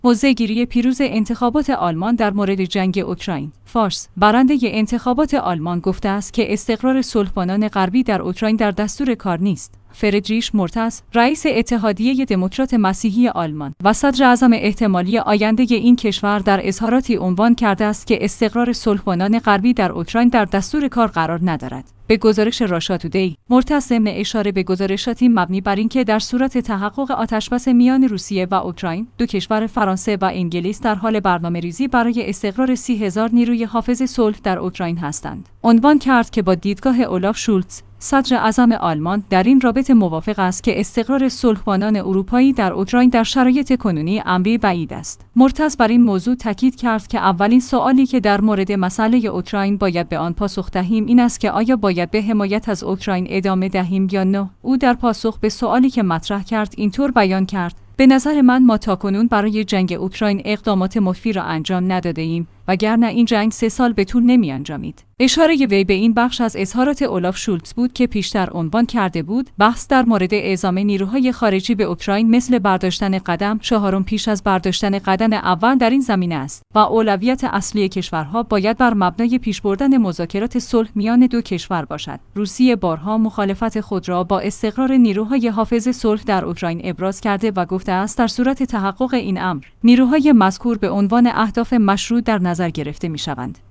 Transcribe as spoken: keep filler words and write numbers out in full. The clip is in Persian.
موضع‌گیری پیروز انتخابات آلمان در مورد جنگ اوکراین. فارس: برنده انتخابات آلمان گفته است که استقرار صلح‌بانان غربی در اوکراین در دستور کار نیست. فردریش مرتز، رئیس اتحادیه دموکرات مسیحی آلمان و صدر اعظم احتمالی آینده این کشور، در اظهاراتی عنوان کرده است که استقرار صلح‌بانان غربی در اوکراین در دستور کار قرار ندارد. به گزارش راشا تودی، مرتز ضمن اشاره به گزارشاتی مبنی بر اینکه در صورت تحقق آتشبس میان روسیه و اوکراین، دو کشور فرانسه و انگلیس در حال برنامه‌ریزی برای استقرار سی هزار نیروی حافظ صلح در اوکراین هستند. عنوان کرد که با دیدگاه اولاف شولتز، صدر اعظم آلمان، در این رابطه موافق است که استقرار صلح‌بانان اروپایی در اوکراین در شرایط کنونی امری بعید است. مرتز بر این موضوع تاکید کرد که اولین سوالی که در مورد مسئله اوکراین باید به آن پاسخ دهیم این است که آیا باید به حمایت از اوکراین ادامه دهیم یا نه. او در پاسخ به سوالی که مطرح کرد اینطور بیان کرد: به نظر من ما تاکنون برای جنگ اوکراین اقدامات مفید را انجام نداده ایم، وگرنه این جنگ سه سال به طول نمی انجامید. اشاره وی به این بخش از اظهارات اولاف شولتز بود که پیشتر عنوان کرده بود بحث در مورد اعزام نیروهای خارجی به اوکراین مثل برداشتن قدم چهارم پیش از برداشتن قدم اول در این زمینه است و اولویت اصلی کشورها باید بر مبنای پیش بردن مذاکرات صلح میان دو کشور باشد. روسیه بارها مخالفت خود را با استقرار نیروهای حافظ صلح در اوکراین ابراز کرده و گفته است در صورت تحقق این امر، نیروهای مذکور به عنوان اهداف مشروع در نظر گرفته می‌شوند.